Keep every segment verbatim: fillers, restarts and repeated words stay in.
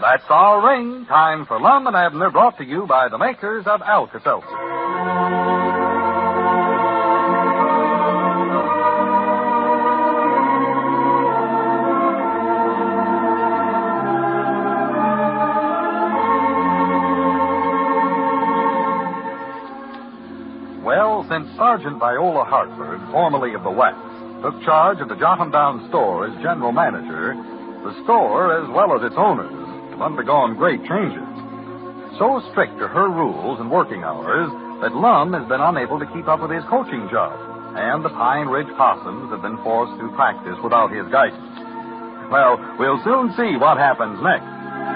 That's our ring. Time for Lum and Abner, brought to you by the makers of Alka-Seltzer. Well, since Sergeant Viola Hartford, formerly of the Wax, took charge of the Jotundown store as general manager, the store, as well as its owners, have undergone great changes. So strict are her rules and working hours that Lum has been unable to keep up with his coaching job, and the Pine Ridge Possums have been forced to practice without his guidance. Well, we'll soon see what happens next.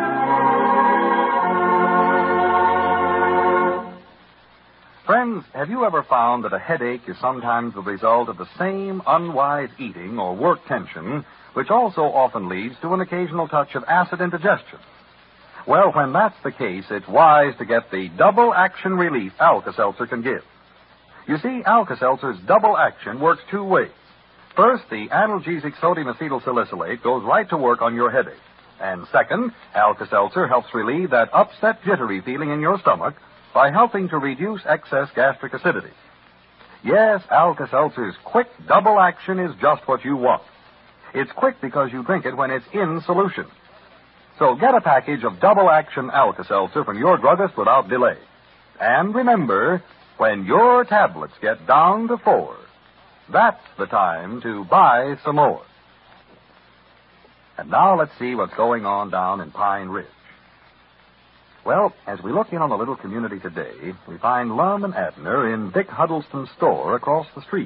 Friends, have you ever found that a headache is sometimes the result of the same unwise eating or work tension, which also often leads to an occasional touch of acid indigestion? Well, when that's the case, it's wise to get the double action relief Alka-Seltzer can give. You see, Alka-Seltzer's double action works two ways. First, the analgesic sodium acetylsalicylate goes right to work on your headache. And second, Alka-Seltzer helps relieve that upset, jittery feeling in your stomach by helping to reduce excess gastric acidity. Yes, Alka-Seltzer's quick double action is just what you want. It's quick because you drink it when it's in solution. So get a package of double action Alka-Seltzer from your druggist without delay. And remember, when your tablets get down to four, that's the time to buy some more. And now let's see what's going on down in Pine Ridge. Well, as we look in on the little community today, we find Lum and Abner in Dick Huddleston's store across the street.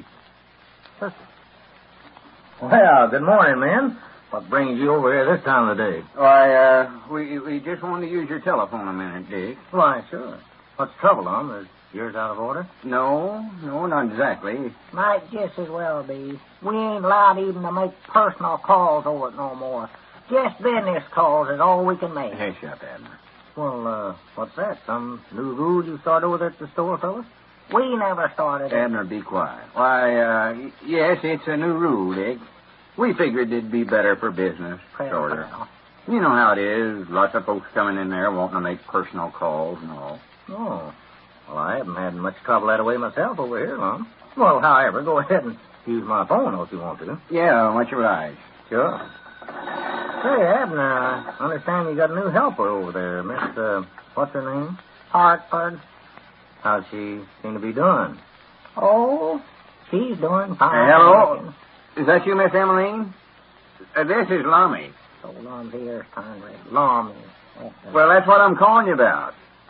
Well, good morning, men. What brings you over here this time of the day? Why, uh, we we just wanted to use your telephone a minute, Dick. Why, sure. What's the trouble, Lum? Is yours out of order? No, no, not exactly. Might just as well be. We ain't allowed even to make personal calls over it no more. Just business calls is all we can make. Hey, shut that, Abner. Well, uh, what's that? Some new rule you started over there at the store, fellas? We never started it. Abner, be quiet. Why, uh, y- yes, it's a new rule, Dick. We figured it'd be better for business, shorter. You know how it is. Lots of folks coming in there wanting to make personal calls and all. Oh. Well, I haven't had much trouble that way myself over here, Lum. Well, however, go ahead and use my phone if you want to. Yeah, much obliged. Sure. Say, Abner, I understand you got a new helper over there, Miss, uh, what's her name? Hartford. How's she seem to be doing? Oh, she's doing fine. Uh, hello? Is that you, Miss Emmeline? Uh, this is Lummy. So Lum's here, Conrad. Lummy. Well, that's what I'm calling you about.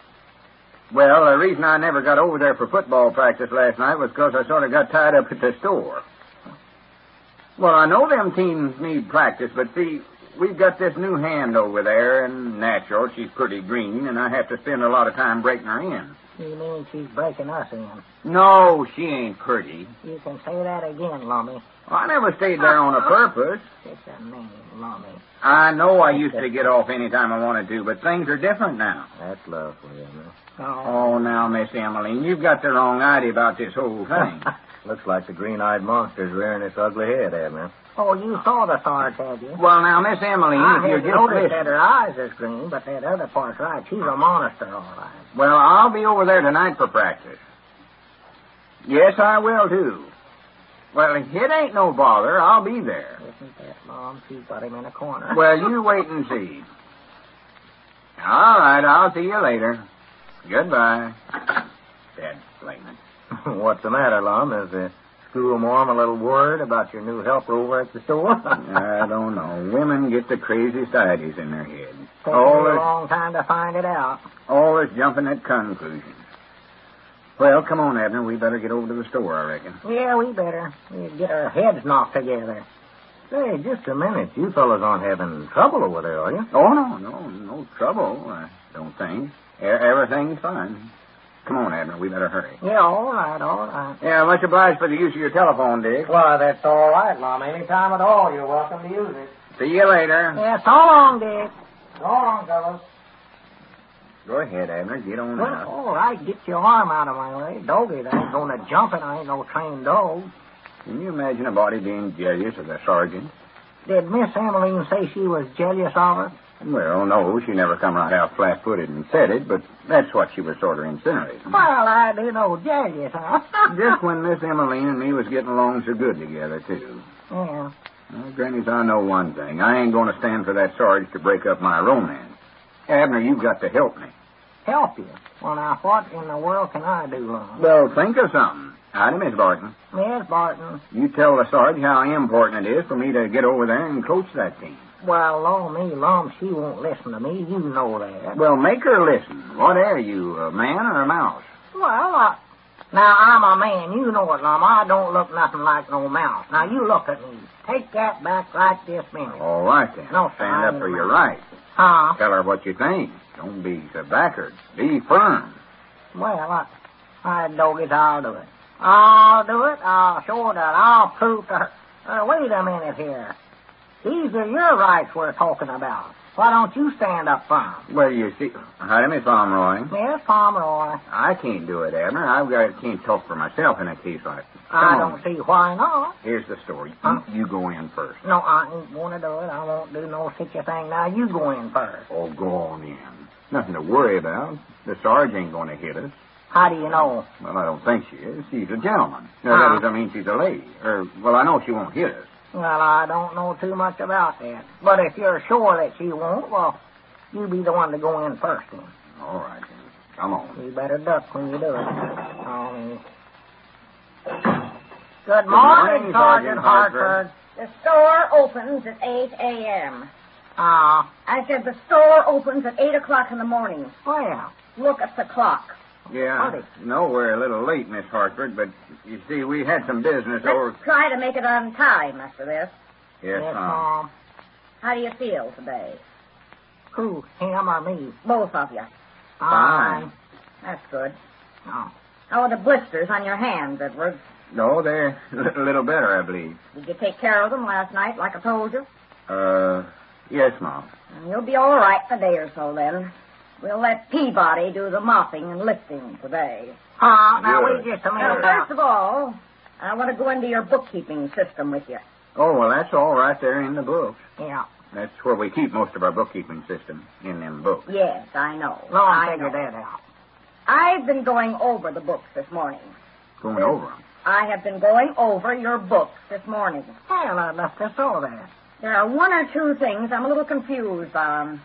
Well, the reason I never got over there for football practice last night was because I sort of got tied up at the store. Well, I know them teams need practice, but see, we've got this new hand over there, and natural, she's pretty green, and I have to spend a lot of time breaking her in. You mean she's breaking us in? No, she ain't pretty. You can say that again, Lummy. I never stayed there on a purpose. It's a name, Lummy. I know I used to get off any time I wanted to, but things are different now. That's lovely, Abner. Oh. Oh, now, Miss Emmeline, you've got the wrong idea about this whole thing. Looks like the green-eyed monster's rearing its ugly head, Abner. Oh, you saw the Sarge, had you? Well, now, Miss Emmeline, I if you had just noticed listen. that her eyes is green, but that other part's right. She's a monster, all right. Well, I'll be over there tonight for practice. Yes, I will, too. Well, it ain't no bother. I'll be there. Isn't that, Mom? She's got him in a corner. Well, you wait and see. All right, I'll see you later. Goodbye. Dead flaming. What's the matter, Lum? Is the schoolmarm a little worried about your new helper over at the store? I don't know. Women get the craziest ideas in their head. Taking All me a this, long time to find it out. all this jumping at conclusions. Well, come on, Abner. We better get over to the store, I reckon. Yeah, we better. We'd get our heads knocked together. Say, just a minute. You fellas aren't having trouble over there, are you? Oh, no, no, no trouble, I don't think. E- Everything's fine. Come on, Abner. We better hurry. Yeah, all right, all right. Yeah, much obliged for the use of your telephone, Dick. Why, that's all right, Mom. Any time at all, you're welcome to use it. See you later. Yeah, so long, Dick. So long, fellas. Go ahead, Abner. Get on Well, out. all right, get your arm out of my way. Doggy, that ain't going to jump, and I ain't no trained dog. Can you imagine a body being jealous of the sergeant? Did Miss Emmeline say she was jealous of her? Well, no, she never come right out flat-footed and said it, but that's what she was sort of insinuating. Well, I do know jealous, huh? Just when Miss Emmeline and me was getting along so good together, too. Yeah. Well, Granny's, I know one thing. I ain't going to stand for that Sarge to break up my romance. Abner, you've got to help me. Help you? Well, now, what in the world can I do, Lum? Well, think of something. Howdy, Miss Barton. Miss Barton. You tell the Sarge how important it is for me to get over there and coach that team. Well, Lord me, Lum, she won't listen to me. You know that. Well, make her listen. What are you, a man or a mouse? Well, I... Now, I'm a man. You know it, Lum. I don't look nothing like no mouse. Now, you look at me. Take that back right this minute. All right, then. No, Stand sir, up for I- your rights. Huh? Tell her what you think. Don't be so backward. Be firm. Well, I... I doggies, I'll do it. I'll do it. I'll show that. I'll prove to her. Uh, wait a minute here. These are your rights we're talking about. Why don't you stand up firm? Well, you see... Howdy, Miss Pomeroy. Yes, Pomeroy. I can't do it, Abner. I've got can't talk for myself in a case like this. Come I on. don't see why not. Here's the story. Huh? You, you go in first. No, I ain't going to do it. I won't do no such a thing. Now, you go in first. Oh, go on in. Nothing to worry about. The Sarge ain't going to hit us. How do you know? Well, I don't think she is. She's a gentleman. No, Huh? that doesn't mean she's a lady. Or, well, I know she won't hit us. Well, I don't know too much about that. But if you're sure that she won't, well, you be the one to go in first then. All right, then. Come on. You better duck when you do it. Oh. Good Good morning, morning, Sergeant Sergeant Hartford. The store opens at eight a.m. Ah, I said the store opens at eight o'clock in the morning. well, Look at the clock. Yeah, Howdy. I know we're a little late, Miss Hartford, but you see, we had some business over... Let's try to make it on time after this. Yes, yes, ma'am. Mom. How do you feel today? Who, him or me? Both of you. Fine. That's good. Oh. How are the blisters on your hands, Edward? No, they're a little better, I believe. Did you take care of them last night, like I told you? Uh, yes, Mom. You'll be all right in a day or so, then. We'll let Peabody do the mopping and lifting today. Ah, now Good. wait just a Now, minute. now. first of all, I want to go into your bookkeeping system with you. Oh, well, that's all right there in the books. Yeah. That's where we keep most of our bookkeeping system, in them books. Yes, I know. No, I I figured know. that out. I've been going over the books this morning. Going over 'em. I have been going over your books this morning. Well, I left us all there. There are one or two things I'm a little confused on.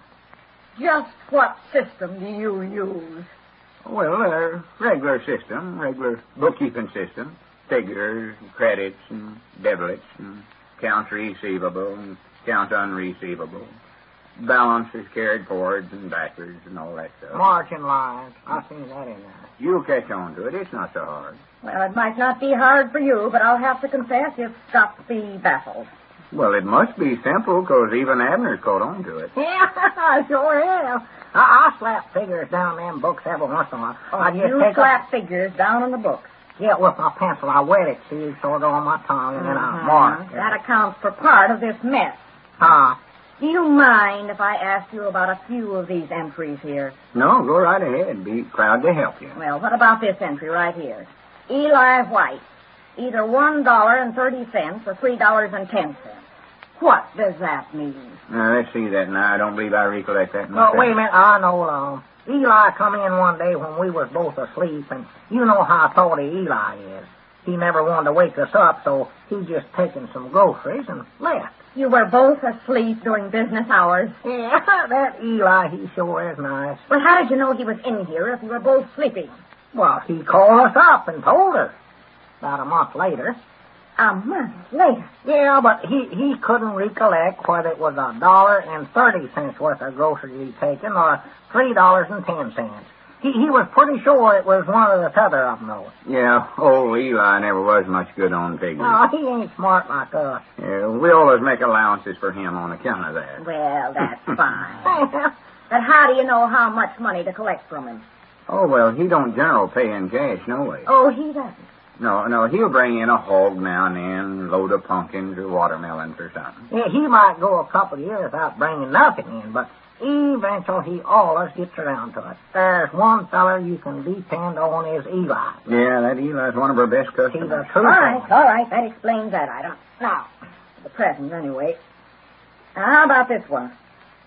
Just what system do you use? Well, a regular system, regular bookkeeping system. Figures, and credits, and debits, and accounts receivable, and accounts unreceivable. Balances carried forwards and backwards, and all that stuff. Margin lines. I've seen that in there. You'll catch on to it. It's not so hard. Well, it might not be hard for you, but I'll have to confess you've got to be baffled. Well, it must be simple, because even Abner's caught on to it. Yeah, I sure am. I, I slap figures down them books every once in a while. Oh, I just you take slap up, figures down in the books. yeah, with my pencil. I wet it, see, sort of on my tongue, and then I Mhm. mark. That accounts for part of this mess. Ah, Do you mind if I ask you about a few of these entries here? No, go right ahead. Be proud to help you. Well, what about this entry right here? Eli White, either one dollar and thirty cents or three dollars and ten cents. What does that mean? Now, let's see that now. I don't believe I recollect that. well, myself. wait a minute. I know, um, Eli come in one day when we was both asleep, and you know how thoughty Eli is. He never wanted to wake us up, so he just taken some groceries and left. You were both asleep during business hours. Yeah, that Eli, he sure is nice. Well, how did you know he was in here if you were both sleeping? Well, he called us up and told us. About a month later. A month later. Yeah, but he, he couldn't recollect whether it was a dollar and thirty cents worth of groceries he'd taken or three dollars and ten cents. He he was pretty sure it was one of the t'other of them, though. Yeah, old Eli never was much good on figures. No, he ain't smart like us. Yeah, we always make allowances for him on account of that. Well, that's fine. But how do you know how much money to collect from him? Oh, well, he don't general pay in cash, no way. Oh, he doesn't. No, no, he'll bring in a hog now and then, load of pumpkins or watermelons or something. Yeah, he might go a couple of years without bringing nothing in, but eventually he always gets around to it. There's one feller you can depend on is Eli. Yeah, that Eli's one of our best He's a customers. true All right, one. all right. That explains that item. Now, for the present, anyway. Now, how about this one?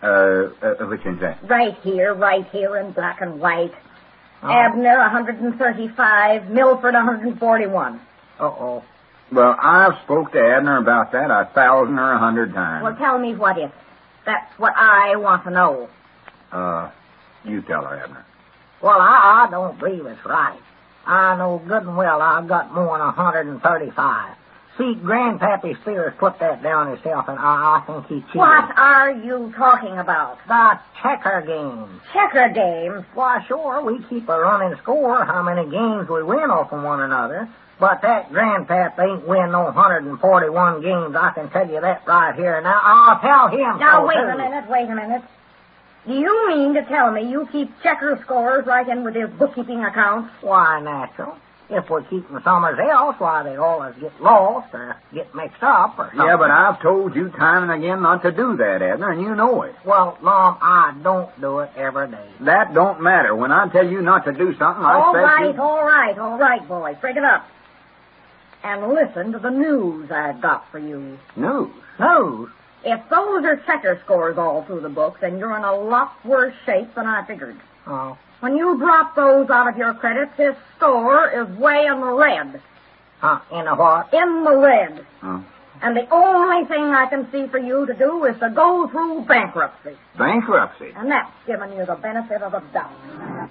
Uh, uh, which is that? Right here, right here in black and white. Oh. Abner, one hundred thirty-five. Milford, one hundred forty-one. Uh-oh. Well, I've spoke to Abner about that a thousand or a hundred times. Well, tell me what is it. That's what I want to know. Uh, you tell her, Abner. Well, I, I don't believe it's right. I know good and well I've got more than one hundred thirty-five. See, Grandpappy Spears put that down himself, and I, I think he cheated. What are you talking about? The checker game. Checker games? Why, sure, we keep a running score how many games we win off of one another. But that Grandpap ain't win no one hundred forty-one games. I can tell you that right here. Now, I'll tell him Now, so, wait too. a minute, wait a minute. Do you mean to tell me you keep checker scores right in with his bookkeeping accounts? Why, natural. If we're keeping somewhere else, why, they always get lost or get mixed up or something. Yeah, but I've told you time and again not to do that, Abner, and you know it. Well, Mom, I don't do it every day. That don't matter. When I tell you not to do something, I All expect right, you... all right, all right, boys. Break it up. And listen to the news I've got for you. News? News? If those are checker scores all through the books, then you're in a lot worse shape than I figured. Oh. When you drop those out of your credits, this store is way in the red. Huh, in a what? In the red. Oh. And the only thing I can see for you to do is to go through bankruptcy. Bankruptcy? And that's giving you the benefit of the doubt.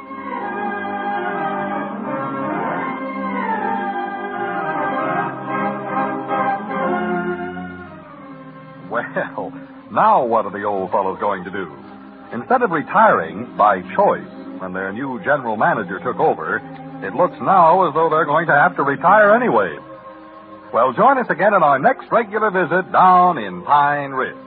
Well, now what are the old fellows going to do? Instead of retiring by choice when their new general manager took over, it looks now as though they're going to have to retire anyway. Well, join us again in our next regular visit down in Pine Ridge.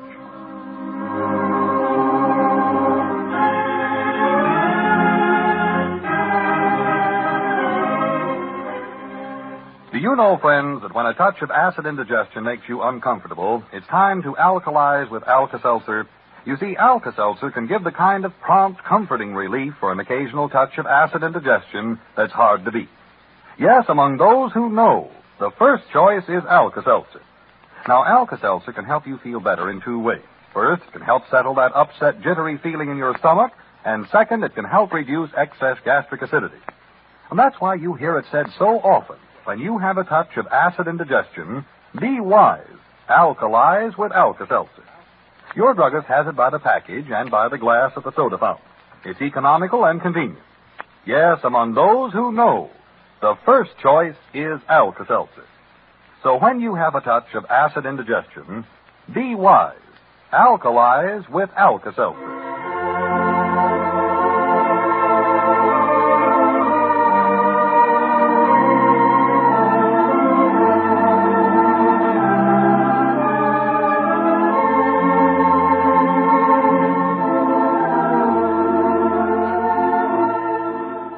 Do you know, friends, that when a touch of acid indigestion makes you uncomfortable, it's time to alkalize with Alka-Seltzer? You see, Alka-Seltzer can give the kind of prompt, comforting relief for an occasional touch of acid indigestion that's hard to beat. Yes, among those who know, the first choice is Alka-Seltzer. Now, Alka-Seltzer can help you feel better in two ways. First, it can help settle that upset, jittery feeling in your stomach, and second, it can help reduce excess gastric acidity. And that's why you hear it said so often, when you have a touch of acid indigestion, be wise. Alkalize with Alka-Seltzer. Your druggist has it by the package and by the glass at the soda fountain. It's economical and convenient. Yes, among those who know, the first choice is Alka-Seltzer. So when you have a touch of acid indigestion, be wise. Alkalize with Alka-Seltzer.